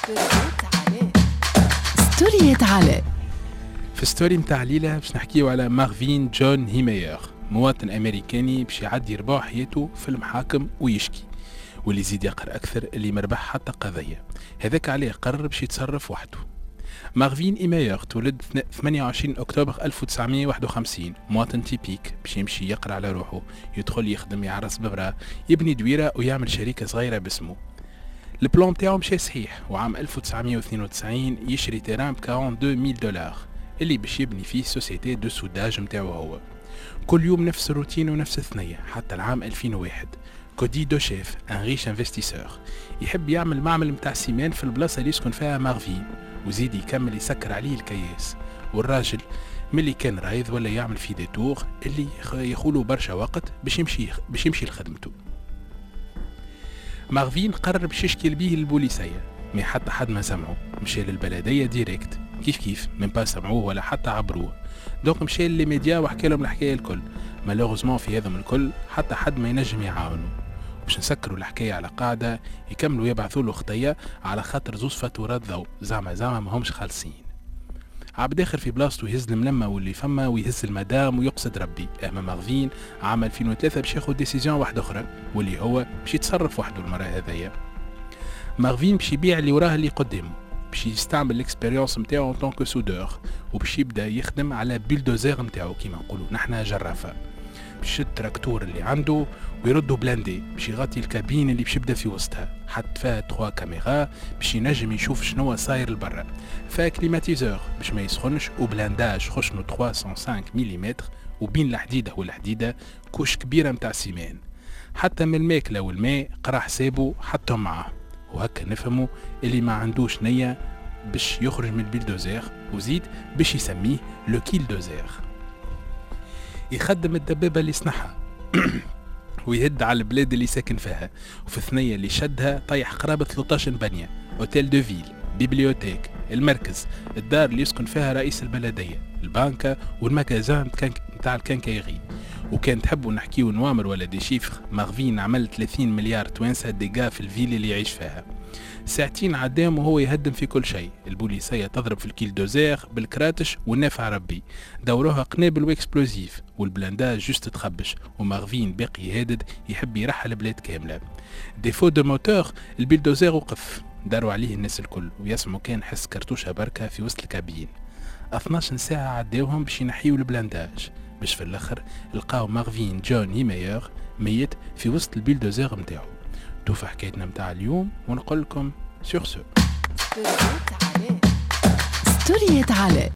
ستوريات علاء. في ستوري متاع ليلة باش نحكيو على مارفين جون هيماير، مواطن أمريكاني باش يعدي ربع حياته في المحاكم ويشكي، واللي يزيد يقرأ أكثر اللي مربح حتى قضية. هذاك عليه قرر باش يتصرف وحده. مارفين هيماير تولد 28 أكتوبر 1951، مواطن تيبيك باش يمشي يقرأ على روحه، يدخل يخدم، يعرس ببرا، يبني دويرة ويعمل شركة صغيرة باسمه. البلان متاعو مشى صحيح، وعام 1992 يشري تيران ب 42,000 دولار اللي باش يبني فيه سوسيتي دو سوداج متاعو هو. كل يوم نفس الروتين ونفس الثنية حتى العام 2001. كودي دو شيف ان ريش انفستيسور يحب يعمل معمل متاع سيمان في البلاصة اللي يسكن فيها مارفين، وزيد يكمل يسكر عليه الكياس. والراجل ملي كان رايض ولا يعمل في دي تور اللي يخولوا برشا وقت باش يمشي لخدمته. مارفين قرر باش يشكي بيه للبوليسية، ما حتى حد ما سمعه. مشى للبلدية ديريكت، كيف من با سمعوه ولا حتى عبروه. دونك مشى للميديا وحكى لهم الحكاية الكل. مالوغوزمون في هذا الكل حتى حد ما ينجم يعاونه. باش نسكروا الحكاية على قاعدة يكملوا يبعثوا له خطية على خاطر زوز فاتورات ضوء زعما ما همش خالصين. عبد اخر في بلاصته يهز الملمة واللي فما ويهز المدام ويقصد ربي. اما مارفين عام 2003 باش ياخذ ديسيزيون واحدة اخرى، واللي هو باش يتصرف وحده المرة هذيا. مارفين باش يبيع اللي وراه اللي قدامه، باش يستعمل الاكسبيريونس نتاعو ان طونك سودور، وباش يبدا يخدم على بيلدوزير نتاعو كيما نقولوا نحنا جرافة. باش التراكتور اللي عنده ويردوا بلاندي باش يغطي الكابين اللي باش يبدا في وسطها، حط فيها 3 كاميرا باش ينجم يشوف شنو صاير لبرا، فيها كليماتيزور باش ما يسخنش، وبلانداج خشنو 305 ملم، وبين الحديده والحديده كوش كبيره متاع سيمان. حتى من الماكله والماء قرا حسابه حطهم معاه. وهكا نفهموا اللي ما عندوش نيه باش يخرج من البيلدوزير، وزيد باش يسميه لو كيل دوزير. يخدم الدبابة اللي صنعها ويهد على البلاد اللي ساكن فيها، وفي الثنية اللي شدها طيح قرابة 13 بنية: اوتيل دو فيل، بيبليوتيك، المركز، الدار اللي يسكن فيها رئيس البلدية، البنكة والمكازان متاع الكنكايري. وكان تحبوا نحكيو نوامر ولا دي شيفر، مارفين عمل 30 مليار توانسة ديغا في الفيل اللي يعيش فيها. ساعتين عدام وهو يهدم في كل شيء. البوليسية تضرب في الكيل دوزير بالكراتش والنافع ربي، دوروها قنابل واكسبلوزيف، والبلانداج جوست تخبش، ومارفين باقي هادد يحب يرحل بلاد كاملة. ديفو دو موتور البيلدوزير وقف، داروا عليه الناس الكل ويسمعوا كان حس كرتوشة بركة في وسط الكابين. 12 ساعة عداوهم باش ينحيوا البلانداج، باش في الاخر لقاو مارفين جون هيماير ميت في وسط البيلدوزير متاعو. توفى حكايتنا متاع اليوم، ونقول لكم سور سو. ستوريات علاء.